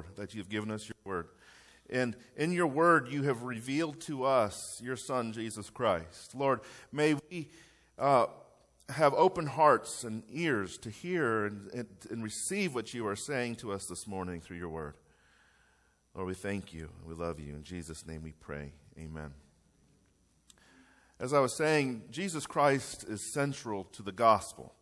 Lord, that you've given us your word. And in your word, you have revealed to us your Son, Jesus Christ. Lord, may we have open hearts and ears to hear and receive what you are saying to us this morning through your word. Lord, we thank you. We love you. In Jesus' name we pray. Amen. As I was saying, Jesus Christ is central to the gospel.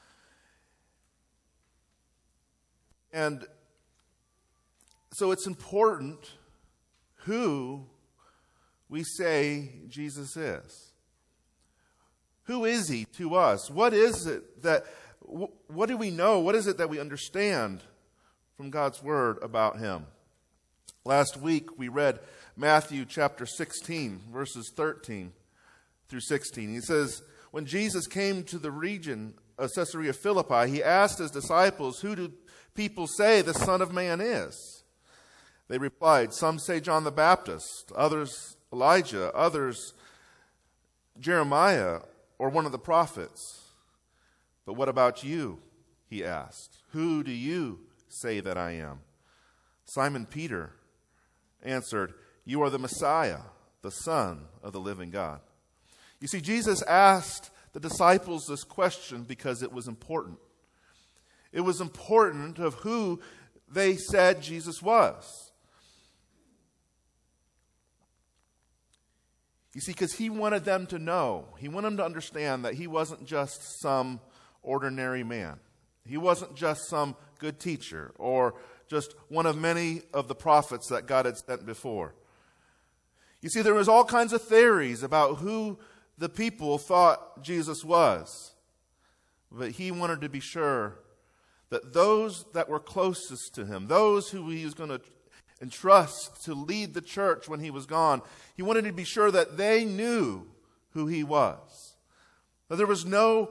And so it's important who we say Jesus is. Who is he to us? What is it that, what do we know? What is it that we understand from God's word about him? Last week we read Matthew chapter 16, verses 13 through 16. He says, when Jesus came to the region of Caesarea Philippi, he asked his disciples, who do people say the Son of Man is? They replied, some say John the Baptist, others Elijah, others Jeremiah, or one of the prophets. But what about you? He asked. Who do you say that I am? Simon Peter answered, you are the Messiah, the Son of the living God. You see, Jesus asked the disciples this question because it was important. It was important of who they said Jesus was. You see, because he wanted them to know, he wanted them to understand that he wasn't just some ordinary man. He wasn't just some good teacher or just one of many of the prophets that God had sent before. You see, there was all kinds of theories about who the people thought Jesus was. But he wanted to be sure that those that were closest to him, those who he was going to entrust to lead the church when he was gone, he wanted to be sure that they knew who he was. That there was no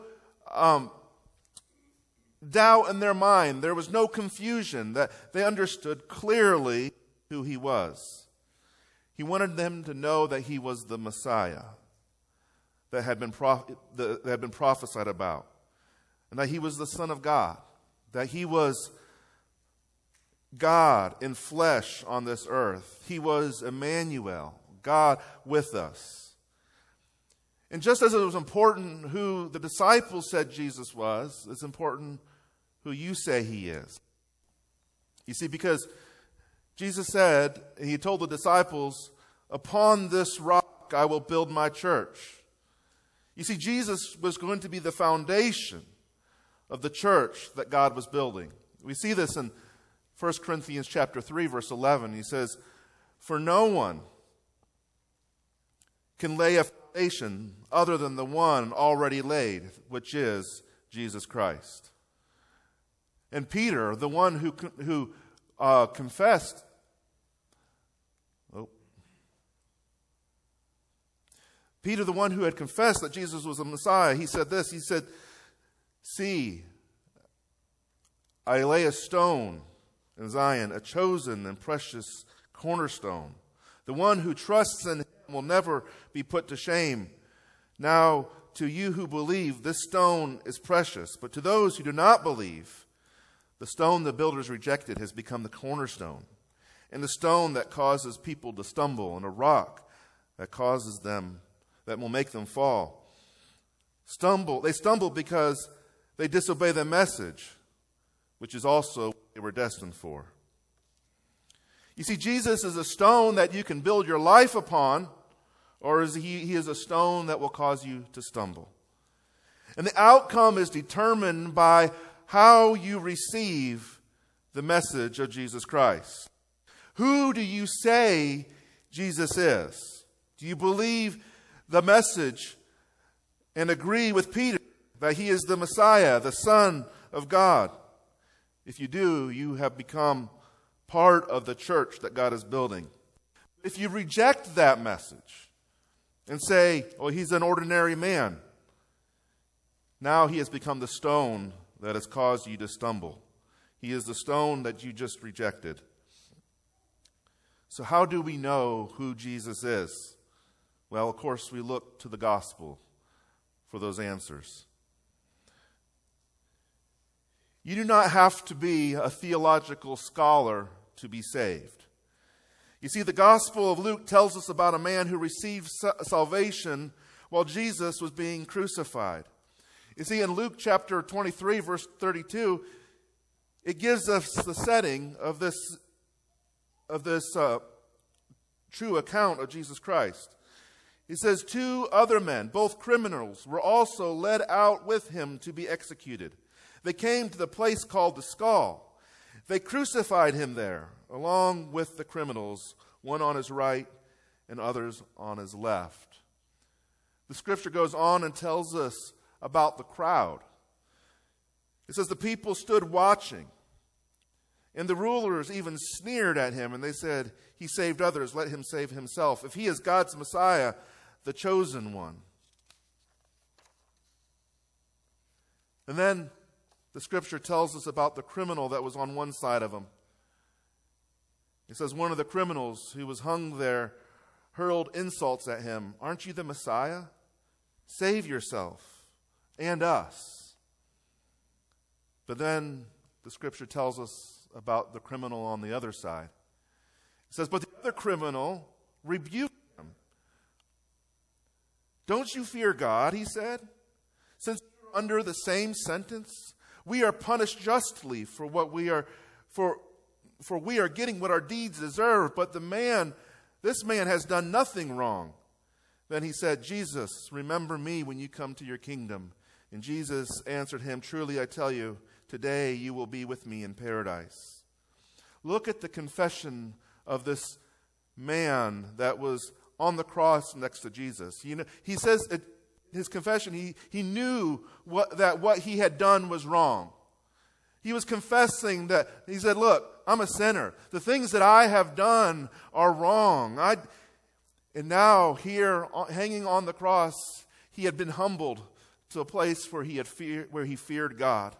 doubt in their mind. There was no confusion, that they understood clearly who he was. He wanted them to know that he was the Messiah that had been prophesied about, and that he was the Son of God, that he was God in flesh on this earth. He was Emmanuel, God with us. And just as it was important who the disciples said Jesus was, it's important who you say he is. You see, because Jesus said, he told the disciples, upon this rock I will build my church. You see, Jesus was going to be the foundation of the church that God was building. We see this in 1 Corinthians chapter 3, verse 11. He says, for no one can lay a foundation other than the one already laid, which is Jesus Christ. And Peter, the one who confessed, Peter, the one who had confessed that Jesus was the Messiah, he said this, he said, see, I lay a stone in Zion, a chosen and precious cornerstone. The one who trusts in him will never be put to shame. Now, to you who believe, this stone is precious, but to those who do not believe, the stone the builders rejected has become the cornerstone, and the stone that causes people to stumble, and a rock that will make them fall. They stumble because they disobey the message, which is also what they were destined for. You see, Jesus is a stone that you can build your life upon, or he is a stone that will cause you to stumble. And the outcome is determined by how you receive the message of Jesus Christ. Who do you say Jesus is? Do you believe the message and agree with Peter that he is the Messiah, the Son of God? If you do, you have become part of the church that God is building. If you reject that message and say, oh, he's an ordinary man, now he has become the stone that has caused you to stumble. He is the stone that you just rejected. So how do we know who Jesus is? Well, of course, we look to the gospel for those answers. You do not have to be a theological scholar to be saved. You see, the Gospel of Luke tells us about a man who received salvation while Jesus was being crucified. You see, in Luke chapter 23, verse 32, it gives us the setting of this true account of Jesus Christ. He says, 2 other men, both criminals, were also led out with him to be executed. They came to the place called the Skull. They crucified him there, along with the criminals, one on his right and others on his left. The scripture goes on and tells us about the crowd. It says the people stood watching, and the rulers even sneered at him, and they said, "He saved others, let him save himself. If he is God's Messiah, the chosen one." And then the scripture tells us about the criminal that was on one side of him. It says one of the criminals who was hung there hurled insults at him. "Aren't you the Messiah? Save yourself and us." But then the scripture tells us about the criminal on the other side. It says, but the other criminal rebuked him. "Don't you fear God," he said, "since you're under the same sentence? We are punished justly for what we are for we are getting what our deeds deserve, but this man has done nothing wrong." Then he said, "Jesus, remember me when you come to your kingdom." And Jesus answered him, "Truly I tell you, today you will be with me in paradise." Look at the confession of this man that was on the cross next to Jesus. He says in his confession, he knew what he had done was wrong. He was confessing that, he said, "Look, I'm a sinner. The things that I have done are wrong." And now here, hanging on the cross, he had been humbled to a place where he feared God.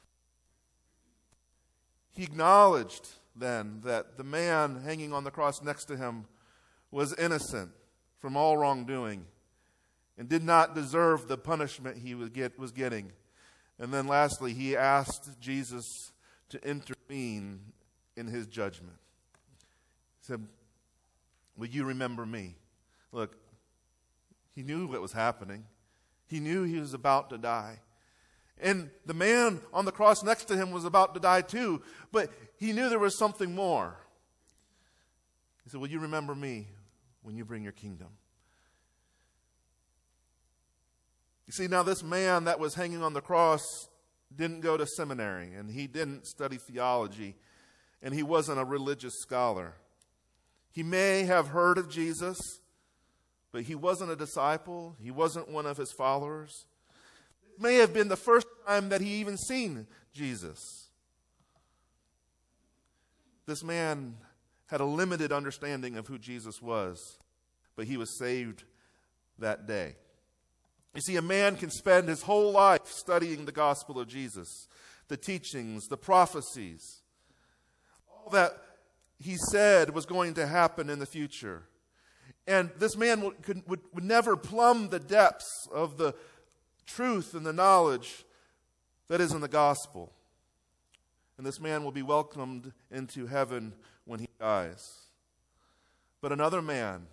He acknowledged then that the man hanging on the cross next to him was innocent from all wrongdoing and did not deserve the punishment he was getting. And then lastly, he asked Jesus to intervene in his judgment. He said, "Will you remember me?" Look, he knew what was happening. He knew he was about to die. And the man on the cross next to him was about to die too, but he knew there was something more. He said, "Will you remember me when you bring your kingdom?" You see, now this man that was hanging on the cross didn't go to seminary, and he didn't study theology, and he wasn't a religious scholar. He may have heard of Jesus, but he wasn't a disciple. He wasn't one of his followers. It may have been the first time that he even seen Jesus. This man had a limited understanding of who Jesus was, but he was saved that day. You see, a man can spend his whole life studying the gospel of Jesus, the teachings, the prophecies, all that he said was going to happen in the future. And this man would never plumb the depths of the truth and the knowledge that is in the gospel. And this man will be welcomed into heaven when he dies. But another man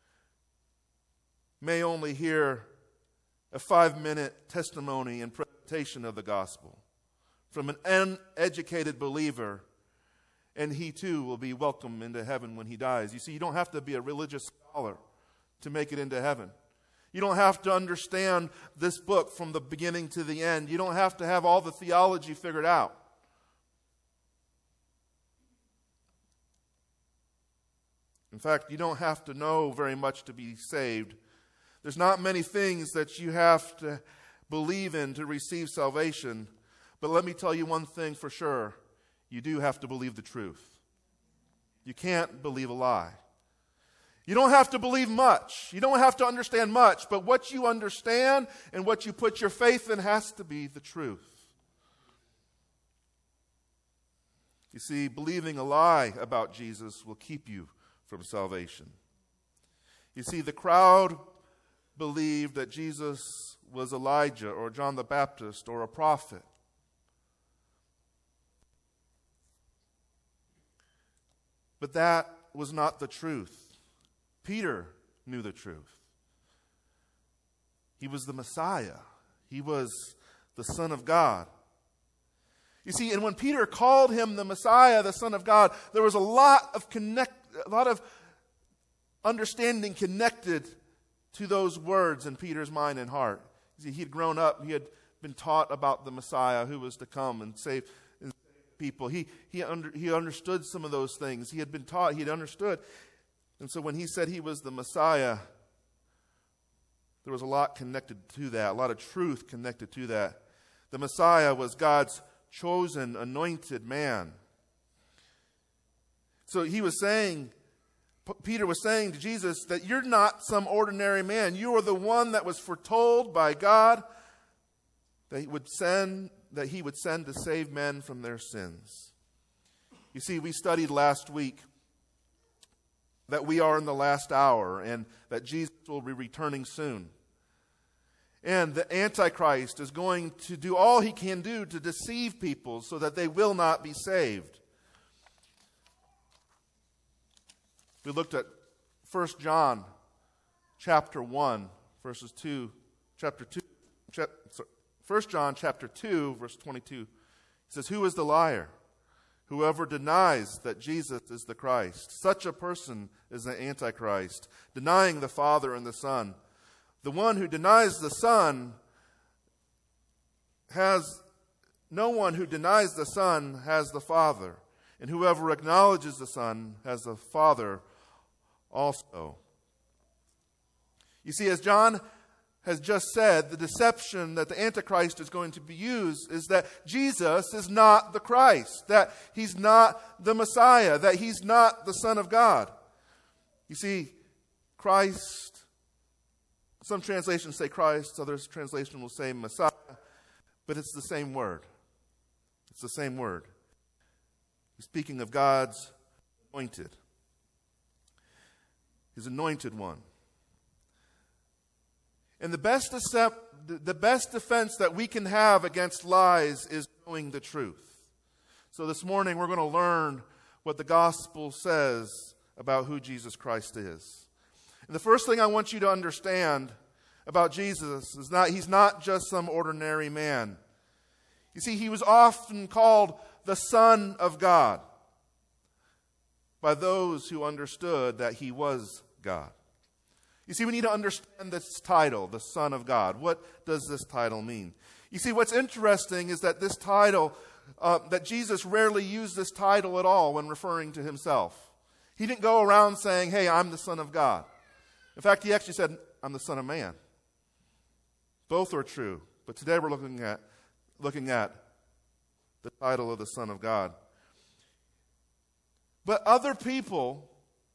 may only hear a 5-minute testimony and presentation of the gospel from an uneducated believer, and he too will be welcomed into heaven when he dies. You see, you don't have to be a religious scholar to make it into heaven. You don't have to understand this book from the beginning to the end. You don't have to have all the theology figured out. In fact, you don't have to know very much to be saved. There's not many things that you have to believe in to receive salvation. But let me tell you one thing for sure. You do have to believe the truth. You can't believe a lie. You don't have to believe much. You don't have to understand much. But what you understand and what you put your faith in has to be the truth. You see, believing a lie about Jesus will keep you from salvation. You see, the crowd believed that Jesus was Elijah or John the Baptist or a prophet. But that was not the truth. Peter knew the truth. He was the Messiah. He was the Son of God. You see, and when Peter called him the Messiah, the Son of God, there was a lot of understanding connected to those words in Peter's mind and heart. You see, he had grown up, he had been taught about the Messiah who was to come and save people. He understood some of those things. He had been taught, he had understood. And so when he said he was the Messiah, there was a lot connected to that, a lot of truth connected to that. The Messiah was God's chosen, anointed man. So he was saying, Peter was saying to Jesus that you're not some ordinary man. You are the one that was foretold by God that he would send to save men from their sins. You see, we studied last week that we are in the last hour and that Jesus will be returning soon. And the Antichrist is going to do all he can do to deceive people so that they will not be saved. We looked at 1 John chapter 1, verses 2, chapter 2, 1 John chapter 2, verse 22. It says, "Who is the liar? Whoever denies that Jesus is the Christ. Such a person is the Antichrist, denying the Father and the Son. The one who denies the Son no one who denies the Son has the Father. And whoever acknowledges the Son has the Father also." You see, as John has just said, the deception that the Antichrist is going to be used is that Jesus is not the Christ, that he's not the Messiah, that he's not the Son of God. You see, Christ, some translations say Christ, others translation will say Messiah, but it's the same word. It's the same word. He's speaking of God's anointed, his anointed one. And the best defense that we can have against lies is knowing the truth. So this morning we're going to learn what the gospel says about who Jesus Christ is. And the first thing I want you to understand about Jesus is that he's not just some ordinary man. You see, he was often called the Son of God by those who understood that he was God. You see, we need to understand this title, the Son of God. What does this title mean? You see, what's interesting is that this title, that Jesus rarely used this title at all when referring to himself. He didn't go around saying, "Hey, I'm the Son of God." In fact, he actually said, "I'm the Son of Man." Both are true, but today we're looking at the title of the Son of God. But other people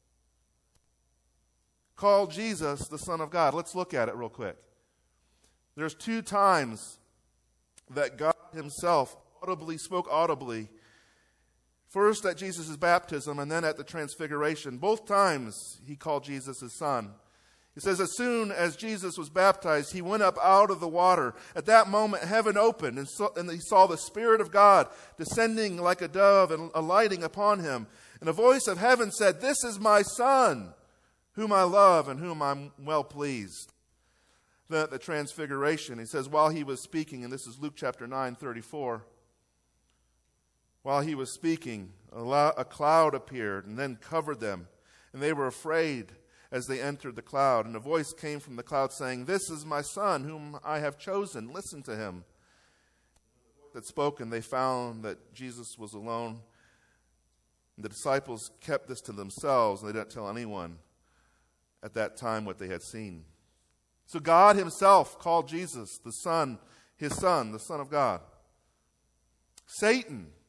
call Jesus the Son of God. Let's look at it real quick. There's 2 times that God himself spoke audibly. First at Jesus' baptism and then at the transfiguration. Both times he called Jesus his son. It says, as soon as Jesus was baptized, he went up out of the water. At that moment, heaven opened, and he saw the Spirit of God descending like a dove and alighting upon him. And a voice of heaven said, "This is my Son, whom I love and whom I'm well pleased." Then at the transfiguration, he says, while he was speaking, and this is Luke chapter 9:34, while he was speaking, a cloud appeared and then covered them, and they were afraid as they entered the cloud. And a voice came from the cloud saying, "This is my Son, whom I have chosen. Listen to him." That spoken, they found that Jesus was alone. And the disciples kept this to themselves, and they didn't tell anyone at that time what they had seen. So God himself called Jesus the Son, his Son, the Son of God. Satan,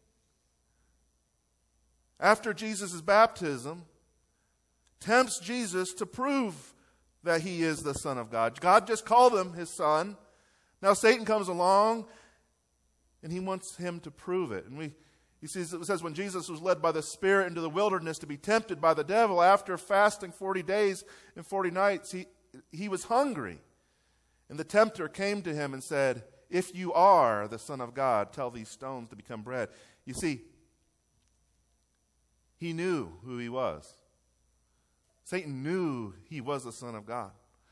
after Jesus' baptism, tempts Jesus to prove that he is the Son of God. God just called him his Son. Now Satan comes along and he wants him to prove it. And it says when Jesus was led by the Spirit into the wilderness to be tempted by the devil, after fasting 40 days and 40 nights, he was hungry. And the tempter came to him and said, "If you are the Son of God, tell these stones to become bread." You see, He knew who he was. Satan knew he was the Son of God.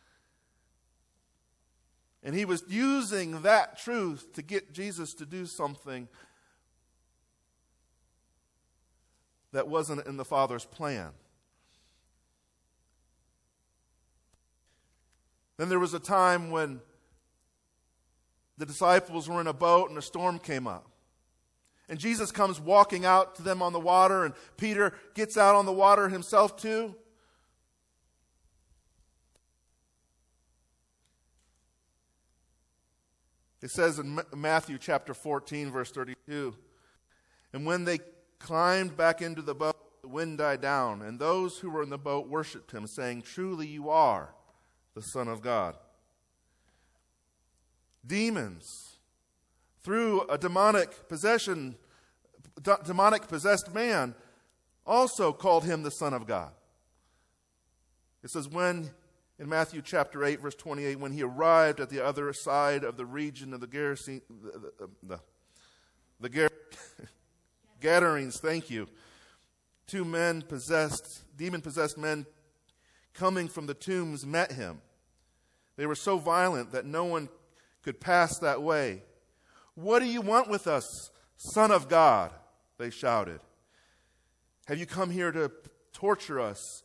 And he was using that truth to get Jesus to do something that wasn't in the Father's plan. Then there was a time when the disciples were in a boat and a storm came up. And Jesus comes walking out to them on the water, and Peter gets out on the water himself too. It says in Matthew chapter 14, verse 32, and when they climbed back into the boat, the wind died down, and those who were in the boat worshipped him, saying, truly you are the Son of God. Demons, through a demonic possessed man, also called him the Son of God. It says in Matthew chapter 8, verse 28, when he arrived at the other side of the region of the Gadarenes, thank you, two demon-possessed men coming from the tombs met him. They were so violent that no one could pass that way. What do you want with us, Son of God? They shouted. Have you come here to torture us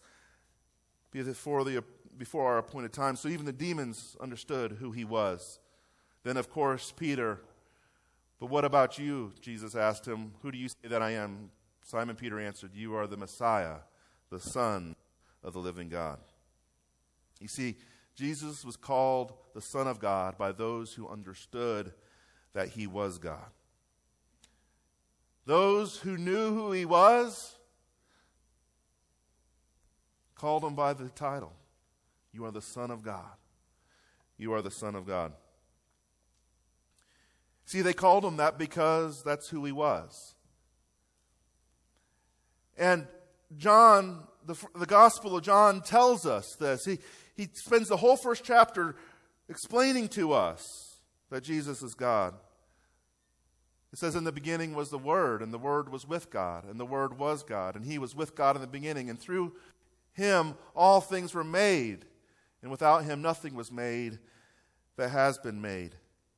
before our appointed time? So even the demons understood who he was. Then, of course, Peter, but what about you? Jesus asked him, who do you say that I am? Simon Peter answered, you are the Messiah, the Son of the living God. You see, Jesus was called the Son of God by those who understood that he was God. Those who knew who he was called him by the title. You are the Son of God. You are the Son of God. See, they called him that because that's who he was. And John, the Gospel of John tells us this. He spends the whole first chapter explaining to us that Jesus is God. It says, in the beginning was the Word, and the Word was with God, and the Word was God, and he was with God in the beginning, and through him all things were made, and without him nothing was made that has been made.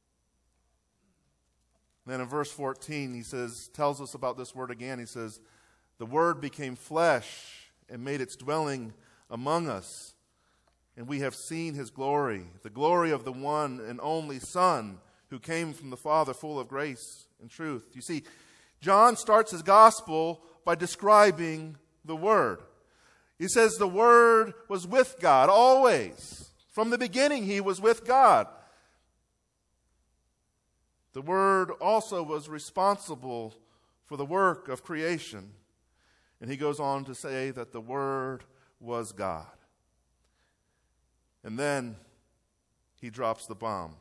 Then in verse 14, he tells us about this Word again. He says, the Word became flesh and made its dwelling among us, and we have seen his glory, the glory of the one and only Son who came from the Father, full of grace and truth. You see, John starts his gospel by describing the Word. He says the Word was with God always. From the beginning, he was with God. The Word also was responsible for the work of creation. And he goes on to say that the Word was God. And then he drops the bomb.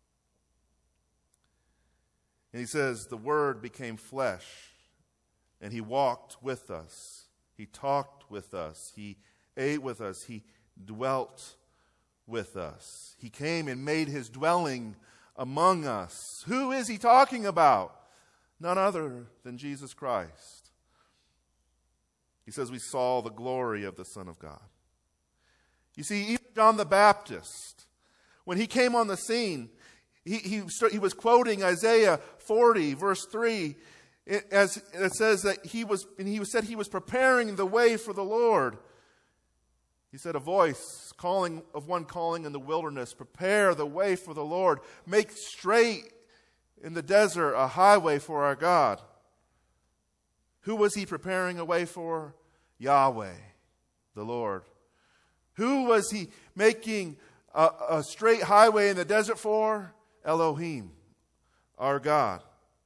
And he says, the Word became flesh, and he walked with us. He talked with us. He ate with us. He dwelt with us. He came and made his dwelling among us. Who is he talking about? None other than Jesus Christ. He says we saw the glory of the Son of God. You see, even John the Baptist, when he came on the scene, he was quoting Isaiah 40, verse 3, as it says that he said he was preparing the way for the Lord. He said, a voice of one calling in the wilderness, prepare the way for the Lord, make straight in the desert a highway for our God. Who was he preparing a way for? Yahweh, the Lord. Who was he making a straight highway in the desert for? Elohim, our God.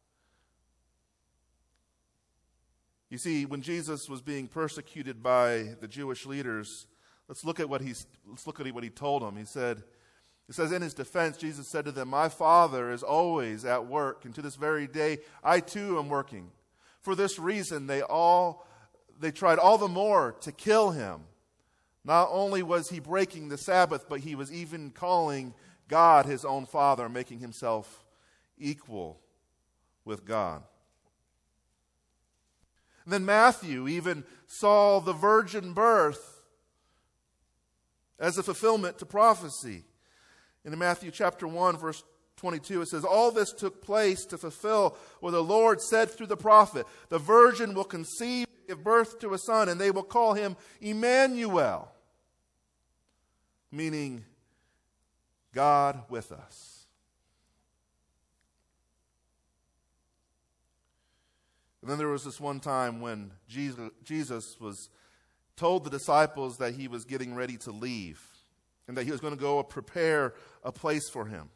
You see, when Jesus was being persecuted by the Jewish leaders, let's look at what he told them. It says in his defense, Jesus said to them, my Father is always at work, and to this very day I too am working. For this reason they tried all the more to kill him. Not only was he breaking the Sabbath, but he was even calling God his own Father, making himself equal with God. And then Matthew even saw the virgin birth as a fulfillment to prophecy. In Matthew chapter 1, verse 22, it says, all this took place to fulfill what the Lord said through the prophet. The virgin will conceive and give birth to a son, and they will call him Emmanuel, meaning God with us. And then there was this one time when Jesus was told the disciples that he was getting ready to leave and that he was going to go prepare a place for him.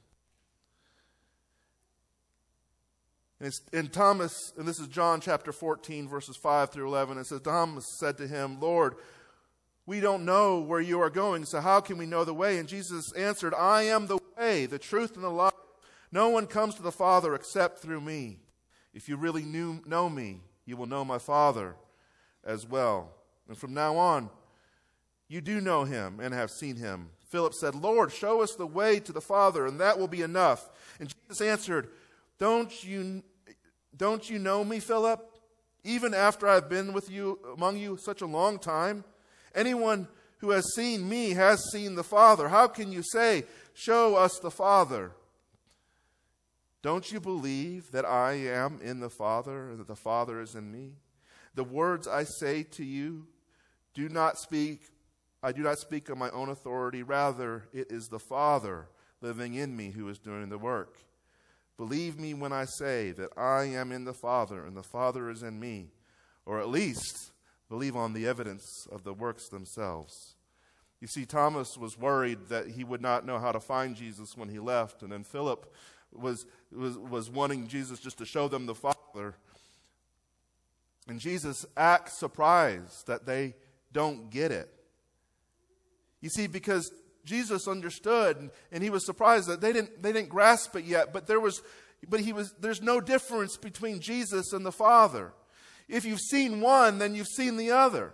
And Thomas, and this is John chapter 14, verses 5 through 11, it says, Thomas said to him, Lord, we don't know where you are going, so how can we know the way? And Jesus answered, I am the way, the truth, and the life. No one comes to the Father except through me. If you really know me, you will know my Father as well. And from now on, you do know him and have seen him. Philip said, Lord, show us the way to the Father, and that will be enough. And Jesus answered, Don't you know me, Philip? Even after I've been with you among you such a long time? Anyone who has seen me has seen the Father. How can you say, show us the Father? Don't you believe that I am in the Father and that the Father is in me? The words I say to you, I do not speak on my own authority. Rather, it is the Father living in me who is doing the work. Believe me when I say that I am in the Father and the Father is in me, or at least believe on the evidence of the works themselves. You see, Thomas was worried that he would not know how to find Jesus when he left, and then Philip was wanting Jesus just to show them the Father. And Jesus acts surprised that they don't get it. You see, because Jesus understood, and he was surprised that they didn't grasp it yet. But there's no difference between Jesus and the Father. If you've seen one, then you've seen the other.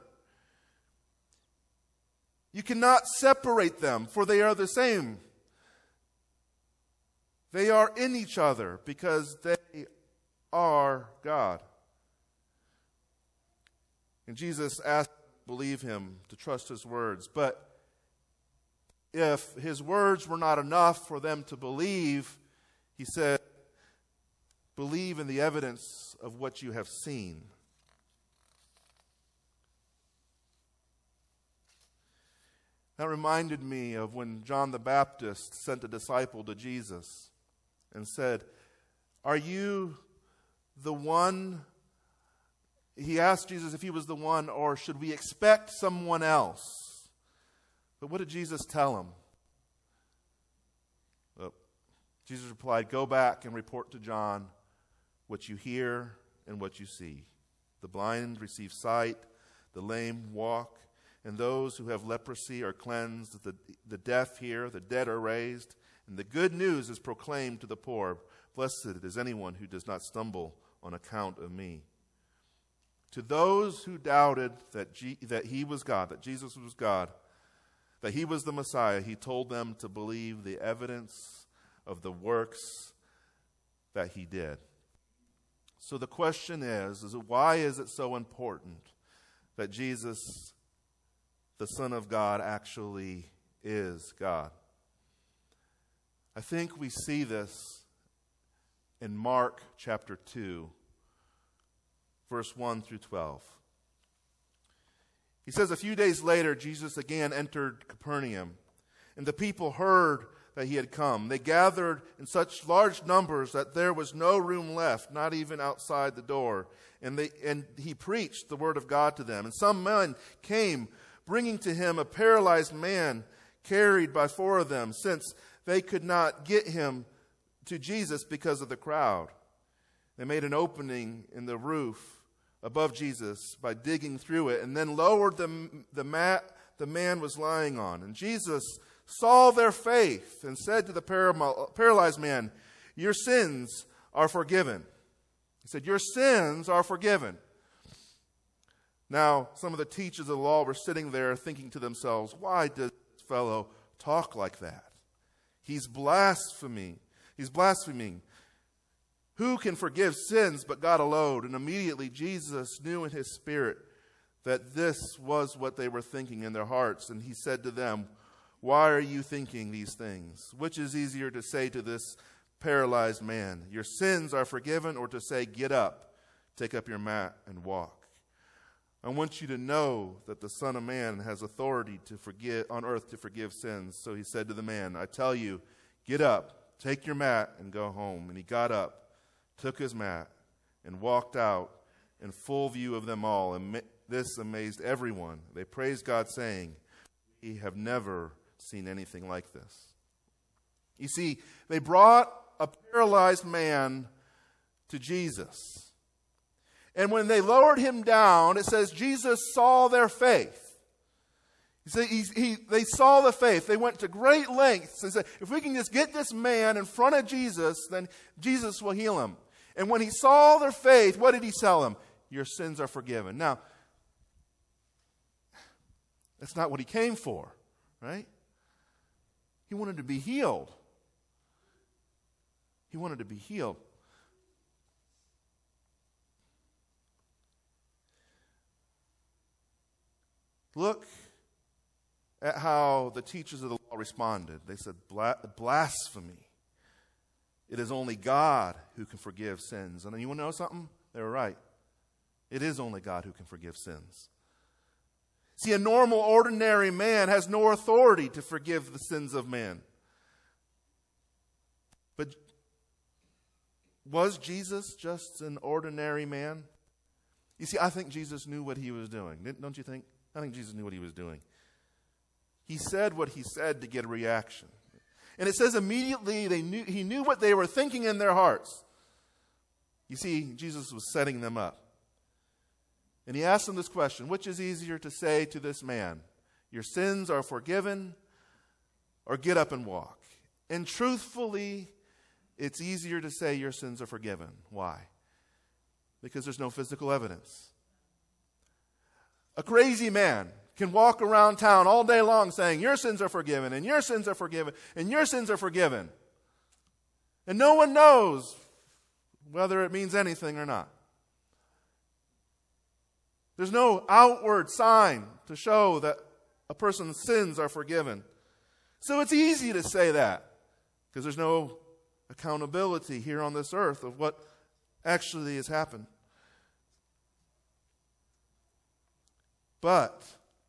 You cannot separate them, for they are the same. They are in each other because they are God. And Jesus asked them to believe him, to trust his words. But if his words were not enough for them to believe, he said, believe in the evidence of what you have seen. That reminded me of when John the Baptist sent a disciple to Jesus and said, are you the one? He asked Jesus if he was the one, or should we expect someone else? But what did Jesus tell him? Well, Jesus replied, go back and report to John what you hear and what you see. The blind receive sight, the lame walk, and those who have leprosy are cleansed, the deaf hear, the dead are raised, and the good news is proclaimed to the poor. Blessed is anyone who does not stumble on account of me. To those who doubted that he was God, that Jesus was God, that he was the Messiah, he told them to believe the evidence of the works that he did. So the question is why is it so important that Jesus, the Son of God, actually is God? I think we see this in Mark chapter 2, verse 1 through 12. He says, a few days later, Jesus again entered Capernaum, and the people heard that he had come. They gathered in such large numbers that there was no room left, not even outside the door. And he preached the word of God to them. And some men came, bringing to him a paralyzed man carried by four of them, since they could not get him to Jesus because of the crowd. They made an opening in the roof above Jesus by digging through it, and then lowered the mat the man was lying on. And Jesus saw their faith and said to the paralyzed man, your sins are forgiven. He said, your sins are forgiven. Now, some of the teachers of the law were sitting there thinking to themselves, why does this fellow talk like that? He's blaspheming. Who can forgive sins but God alone? And immediately Jesus knew in his spirit that this was what they were thinking in their hearts. And he said to them, why are you thinking these things? Which is easier to say to this paralyzed man, your sins are forgiven, or to say, get up, take up your mat and walk? I want you to know that the Son of Man has authority to forgive on earth to forgive sins. So he said to the man, I tell you, get up, take your mat and go home. And he got up, took his mat, and walked out in full view of them all. And this amazed everyone. They praised God, saying, we have never seen anything like this. You see, they brought a paralyzed man to Jesus. And when they lowered him down, it says Jesus saw their faith. They saw the faith. They went to great lengths. They said, if we can just get this man in front of Jesus, then Jesus will heal him. And when he saw their faith, what did he tell them? Your sins are forgiven. Now, that's not what he came for, right? He wanted to be healed. He wanted to be healed. Look at how the teachers of the law responded. They said, blasphemy. It is only God who can forgive sins. And you want to know something? They were right. It is only God who can forgive sins. See, a normal, ordinary man has no authority to forgive the sins of man. But was Jesus just an ordinary man? You see, I think Jesus knew what he was doing. Don't you think? I think Jesus knew what he was doing. He said what he said to get a reaction. And it says immediately he knew what they were thinking in their hearts. You see, Jesus was setting them up. And he asked them this question, which is easier to say to this man, your sins are forgiven, or get up and walk? And truthfully, it's easier to say your sins are forgiven. Why? Because there's no physical evidence. A crazy man can walk around town all day long saying, your sins are forgiven, and your sins are forgiven, and your sins are forgiven. And no one knows whether it means anything or not. There's no outward sign to show that a person's sins are forgiven. So it's easy to say that because there's no accountability here on this earth of what actually has happened. But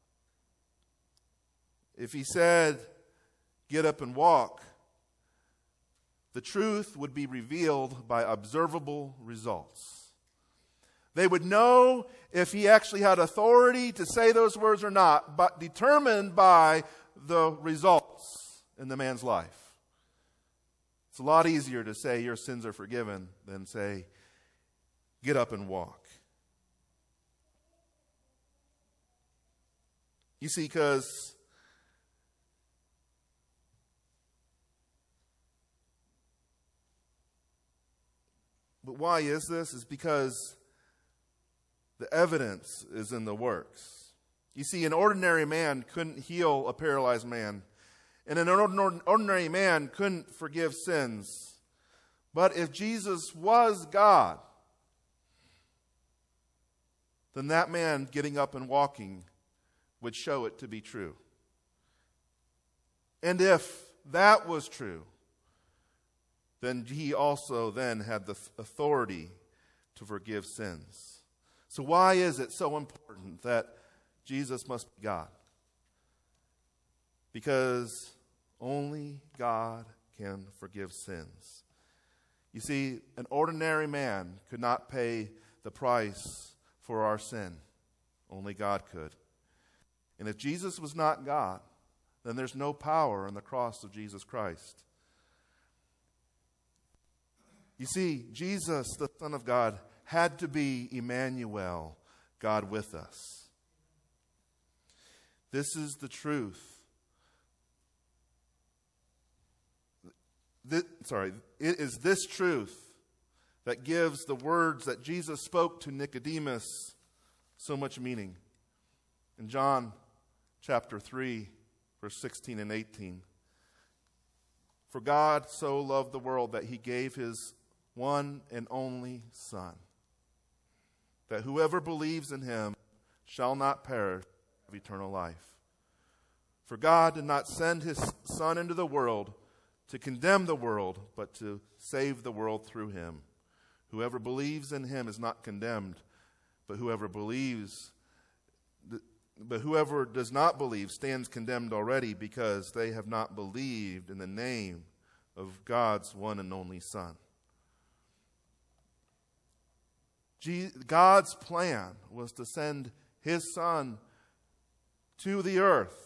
if he said, get up and walk, the truth would be revealed by observable results. They would know if he actually had authority to say those words or not, but determined by the results in the man's life. It's a lot easier to say your sins are forgiven than say, get up and walk. You see, but why is this? Is because the evidence is in the works. You see, an ordinary man couldn't heal a paralyzed man, and an ordinary man couldn't forgive sins. But if Jesus was God, then that man getting up and walking would show it to be true. And if that was true, then he also then had the authority to forgive sins. So why is it so important that Jesus must be God? Because only God can forgive sins. You see, an ordinary man could not pay the price for our sin. Only God could. And if Jesus was not God, then there's no power in the cross of Jesus Christ. You see, Jesus, the Son of God, had to be Emmanuel, God with us. This is the truth. It is this truth that gives the words that Jesus spoke to Nicodemus so much meaning. In John chapter 3, verse 16 and 18. For God so loved the world that he gave his one and only Son, that whoever believes in him shall not perish, but have eternal life. For God did not send his Son into the world to condemn the world, but to save the world through him. Whoever believes in him is not condemned, but whoever does not believe stands condemned already, because they have not believed in the name of God's one and only Son. God's plan was to send his Son to the earth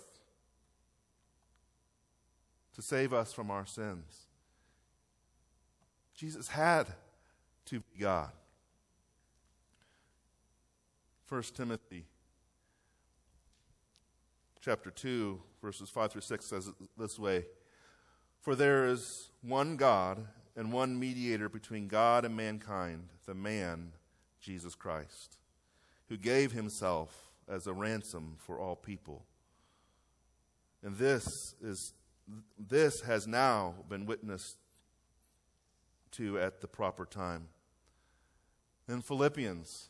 to save us from our sins. Jesus had to be God. 1 Timothy chapter 2, verses 5 through 6 says it this way: For there is one God and one mediator between God and mankind, the man, Jesus Christ, who gave himself as a ransom for all people. And this has now been witnessed to at the proper time. In Philippians,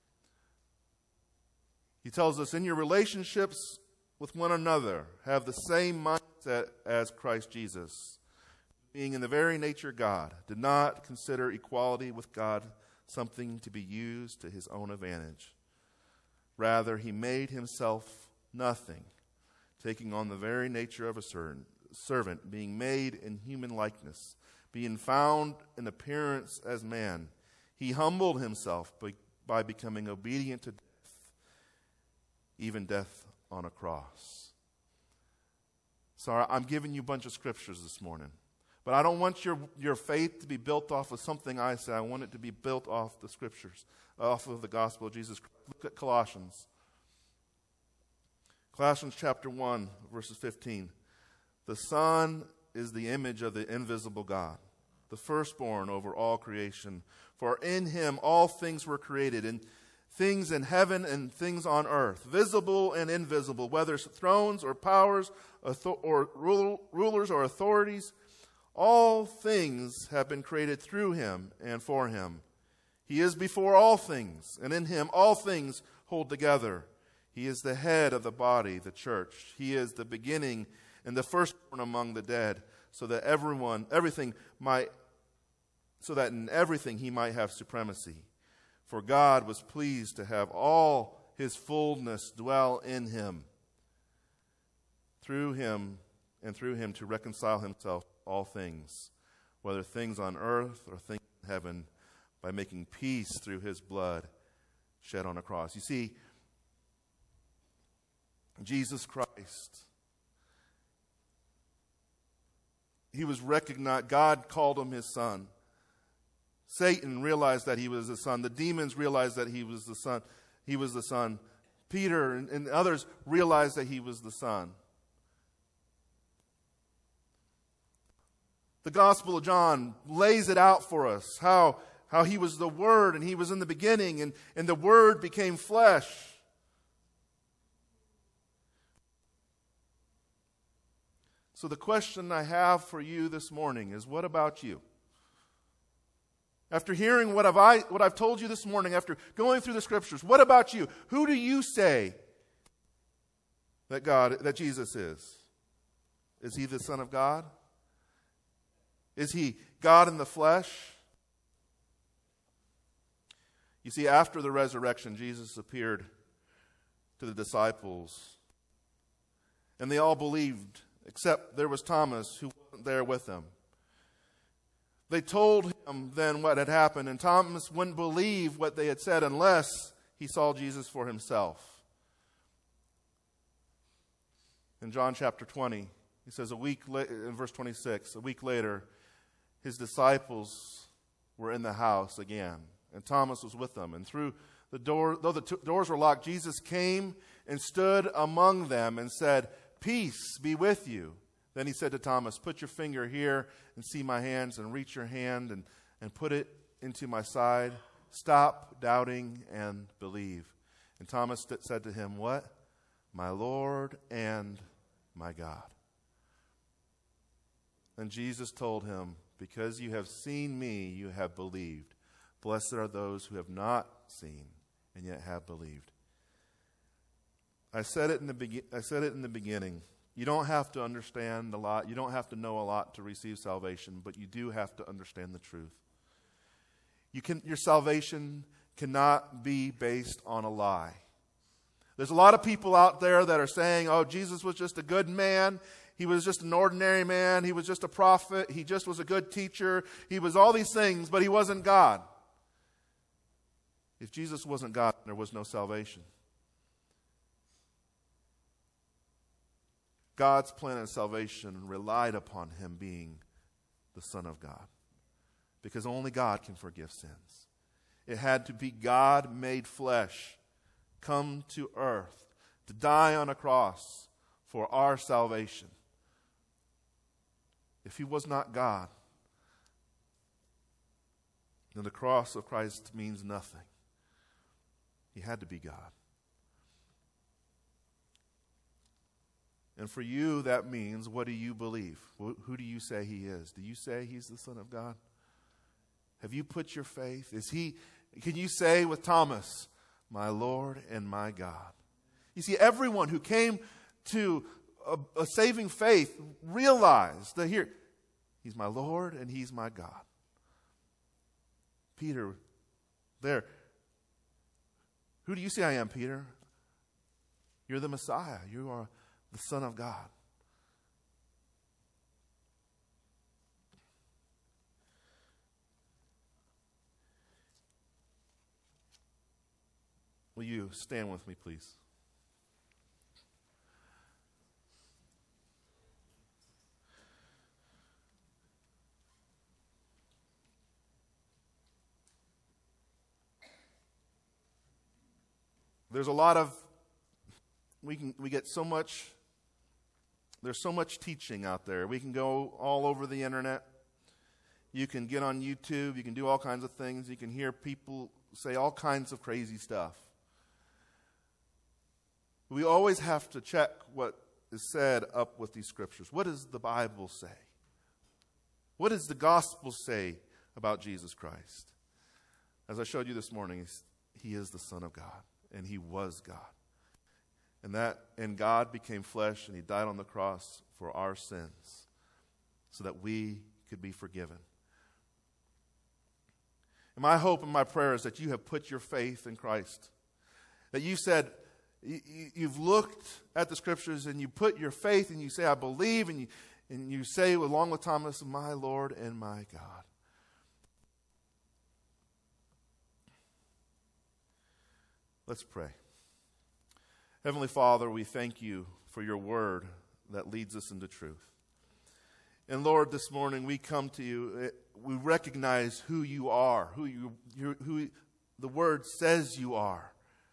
he tells us, in your relationships with one another, have the same mindset as Christ Jesus, being in the very nature God, did not consider equality with God something to be used to his own advantage. Rather, he made himself nothing, taking on the very nature of a servant, being made in human likeness, being found in appearance as man. He humbled himself by becoming obedient to death, even death on a cross. So I'm giving you a bunch of scriptures this morning. But I don't want your faith to be built off of something I say. I want it to be built off the scriptures, off of the gospel of Jesus Christ. Look at Colossians. Colossians chapter 1, verses 15. The Son is the image of the invisible God, the firstborn over all creation. For in him all things were created, and things in heaven and things on earth, visible and invisible, whether thrones or powers or rulers or authorities. All things have been created through him and for him. He is before all things, and in him all things hold together. He is the head of the body, the church. He is the beginning and the firstborn among the dead, so that in everything he might have supremacy. For God was pleased to have all his fullness dwell in him, through him to reconcile himself all things, whether things on earth or things in heaven, by making peace through his blood shed on a cross. You see, Jesus Christ, he was recognized. God called him his Son. Satan realized that he was the Son. The demons realized that he was the Son. He was the Son. Peter and others realized that he was the Son. The Gospel of John lays it out for us, how he was the Word, and he was in the beginning, and the Word became flesh. So the question I have for you this morning is, what about you? After hearing what I've told you this morning, after going through the Scriptures, what about you? Who do you say that Jesus is? Is he the Son of God? Is he God in the flesh? You see, after the resurrection, Jesus appeared to the disciples, and they all believed, except there was Thomas who wasn't there with them. They told him then what had happened, and Thomas wouldn't believe what they had said unless he saw Jesus for himself. In John chapter 20, he says in verse 26, a week later, his disciples were in the house again, and Thomas was with them. And through the door, though the doors were locked, Jesus came and stood among them and said, "Peace be with you." Then he said to Thomas, "Put your finger here and see my hands, and reach your hand and put it into my side. Stop doubting and believe." And Thomas said to him, "What? My Lord and my God." And Jesus told him, because you have seen me, you have believed. Blessed are those who have not seen and yet have believed. I said it in the beginning. You don't have to understand a lot. You don't have to know a lot to receive salvation, but you do have to understand the truth. Your salvation cannot be based on a lie. There's a lot of people out there that are saying, oh, Jesus was just a good man. He was just an ordinary man. He was just a prophet. He just was a good teacher. He was all these things, but he wasn't God. If Jesus wasn't God, there was no salvation. God's plan of salvation relied upon him being the Son of God, because only God can forgive sins. It had to be God made flesh, come to earth, to die on a cross for our salvation. If he was not God, then the cross of Christ means nothing. He had to be God. And for you, that means, what do you believe? Who do you say he is? Do you say he's the Son of God? Have you put your faith? Can you say with Thomas, my Lord and my God? You see, everyone who came to a saving faith realized that here, he's my Lord and he's my God. Peter, there. Who do you say I am, Peter? You're the Messiah. You are the Son of God. Will you stand with me, please? There's a lot of, we get so much, there's so much teaching out there. We can go all over the internet. You can get on YouTube. You can do all kinds of things. You can hear people say all kinds of crazy stuff. We always have to check what is said up with these scriptures. What does the Bible say? What does the gospel say about Jesus Christ? As I showed you this morning, he is the Son of God, and he was God. And God became flesh, and he died on the cross for our sins so that we could be forgiven. And my hope and my prayer is that you have put your faith in Christ. That you said, you've looked at the scriptures and you put your faith and you say, I believe, and you say along with Thomas, my Lord and my God. Let's pray. Heavenly Father, we thank you for your word that leads us into truth. And Lord, this morning we come to you, we recognize who you are, who the word says you are.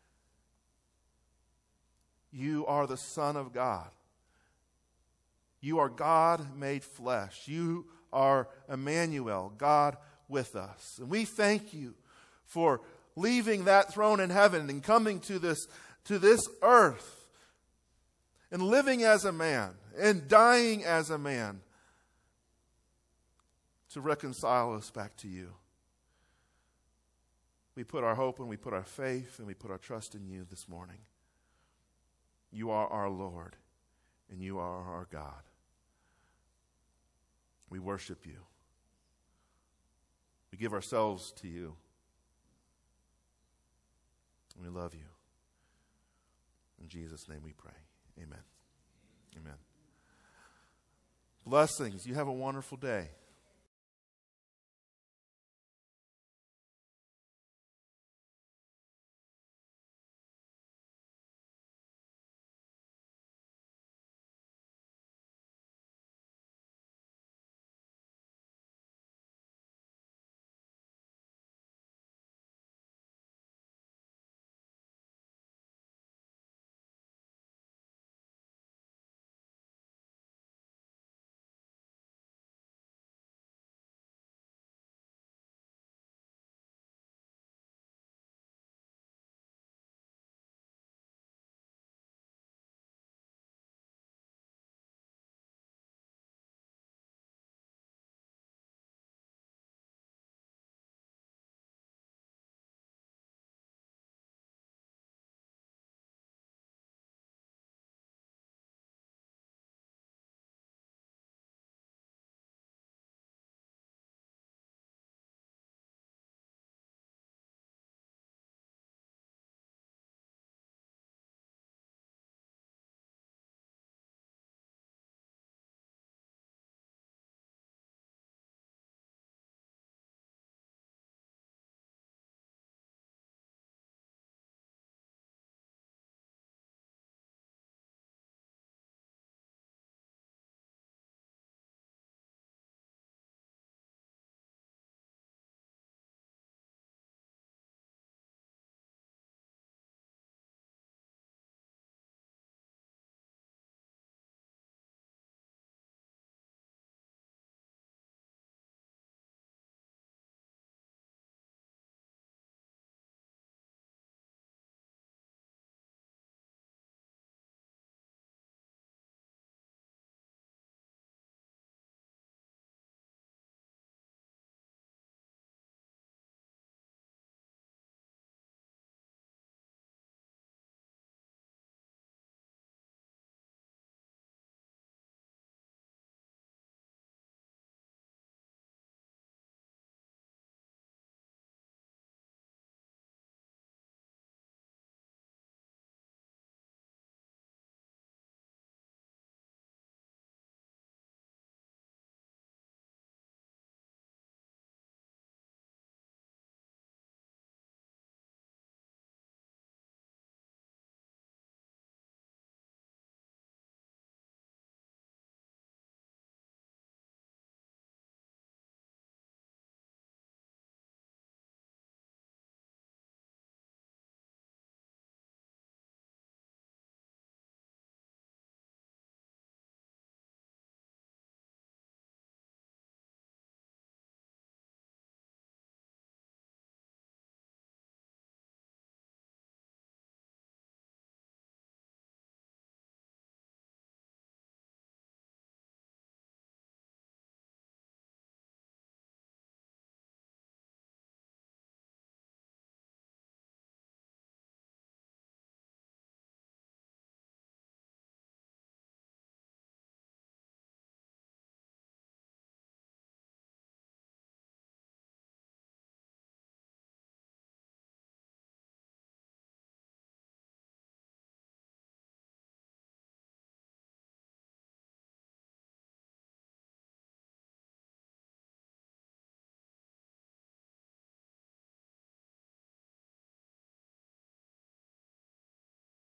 You are the Son of God. You are God made flesh. You are Emmanuel, God with us. And we thank you for leaving that throne in heaven and coming to this earth and living as a man and dying as a man to reconcile us back to you. We put our hope and we put our faith and we put our trust in you this morning. You are our Lord and you are our God. We worship you. We give ourselves to you. And we love you. In Jesus' name we pray. Amen. Amen. Blessings. You have a wonderful day.